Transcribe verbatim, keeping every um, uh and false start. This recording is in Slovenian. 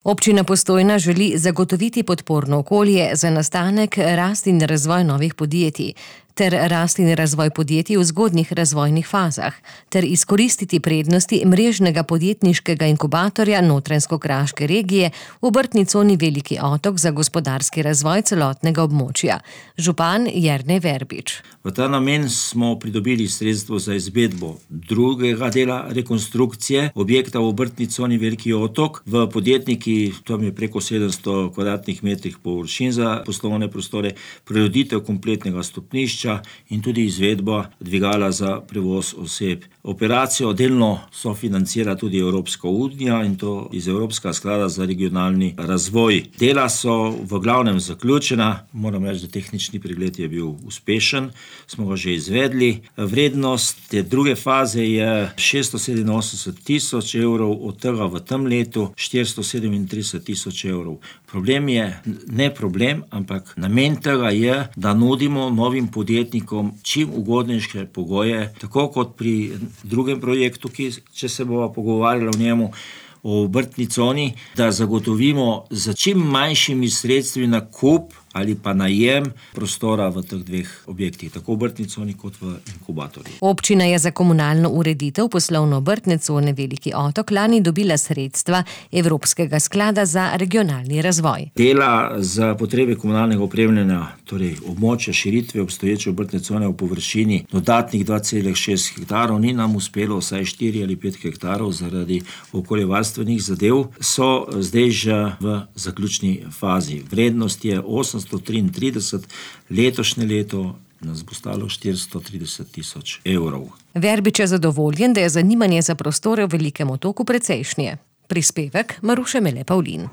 Občina Postojna želi zagotoviti podporno okolje za nastanek, rast in razvoj novih podjetij ter rast in razvoj podjetij v zgodnjih razvojnih fazah ter izkoristiti prednosti mrežnega podjetniškega inkubatorja Notranjsko-kraške regije v obrtni coni Veliki Otok za gospodarski razvoj celotnega območja. Župan Jernej Verbič. V ta namen smo pridobili sredstvo za izvedbo drugega dela rekonstrukcije objekta v obrtni coni Veliki Otok. V podjetniki, tam je preko sedemsto kvadratnih metrih površin za poslovne prostore, prireditev kompletnega stopnišča in tudi izvedba dvigala za prevoz oseb. Operacijo delno sofinancira tudi Evropska unija in to iz Evropskega sklada za regionalni razvoj. Dela so v glavnem zaključena, moram reči, da tehnični pregled je bil uspešen, smo ga že izvedli. Vrednost te druge faze je šeststo sedeminosemdeset tisoč evrov, od tega v tem letu štiristo sedemintrideset tisoč evrov. Problem je, ne problem, ampak namen tega je, da nudimo novim podjetnikom čim ugodnejše pogoje, tako kot pri drugem projektu, ki, če se bova pogovarjala o njemu, o obrtni coni, da zagotovimo za čim manjšimi sredstvi nakup ali pa najem prostora v teh dveh objektih, tako v obrtni coni kot v inkubatorju. Občina je za komunalno ureditev poslovno-obrtne cone Veliki Otok lani dobila sredstva Evropskega sklada za regionalni razvoj. Dela za potrebe komunalnega opremljanja, torej območja širitve obstoječe obrtne cone v površini dodatnih dva cela šest hektarov, ni nam uspelo, vsaj štiri ali pet hektarov zaradi okoljevarstvenih zadev, so zdaj že v zaključni fazi. Vrednost je osemsto triintrideset, letošnje leto nas bo stalo štiristo trideset tisoč evrov. Verbič je zadovoljen, da je zanimanje za prostore v Velikem Otoku precejšnje. Prispevek Maruše Mele Pavlin.